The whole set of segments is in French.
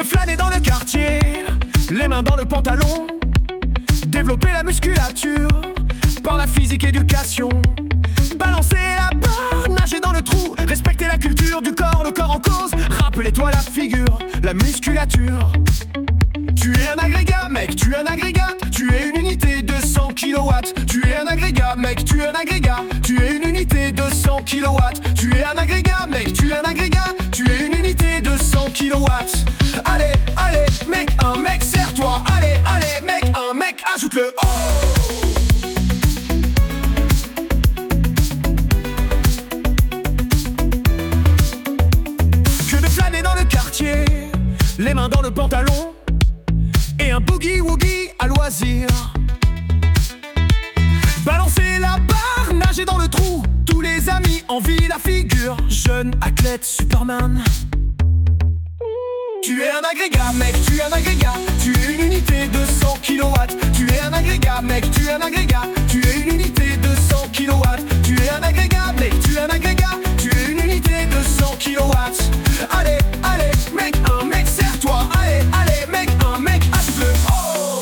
flâner dans le quartier, les mains dans le pantalon, développer la musculature par la physique éducation. Balancer la barre, nager dans le trou, respecter la culture du corps, le corps en cause. Rappelez-toi la figure, la musculature. Tu es un agrégat, mec, tu es un agrégat. Tu es une unité de 100 kilowatts. Tu es un agrégat, mec, tu es un agrégat. Tu es une unité de 100 kilowatts. Tu es un agrégat, mec, tu es un agrégat. Tu es une unité de 100 kilowatts. Allez, allez, mec, un mec, serre-toi. Allez, allez, mec, un mec, ajoute-le. Oh! Les mains dans le pantalon et un boogie-woogie à loisir. Balancer la barre, nager dans le trou, tous les amis envient la figure. Jeune athlète Superman. Tu es un agrégat, mec, tu es un agrégat. Tu es une unité de 100 kilowatts. Tu es un agrégat, mec, tu es un agrégat. Tu es une unité de 100 kilowatts. Tu es un agrégat, mec, tu es un agrégat. Tu es une unité de 100 kilowatts. Allez, allez, mec, un mec, serre-toi. Allez, allez, mec, un mec, ajoute-le. Oh!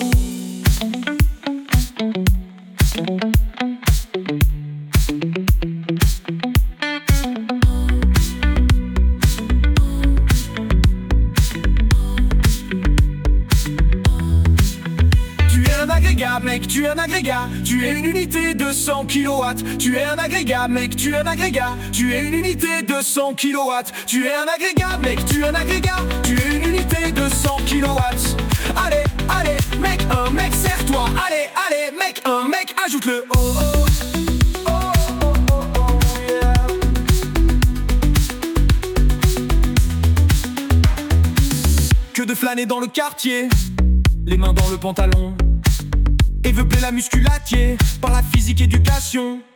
Tu es un agrégat, mec, tu es un agrégat. Tu es une unité de 100 kilowatts. Tu es un agrégat, mec, tu es un agrégat. Tu es une unité de 100 kilowatts. Tu es un agrégat, mec, tu es un agrégat. Tu es une unité de 100 kilowatts. Allez, allez, mec, un mec, serre-toi. Allez, allez, mec, un mec, ajoute-le. Oh, oh. Oh, oh, oh, oh, yeah. Que de flâner dans le quartier, les mains dans le pantalon, développer la musculature par la physique éducation.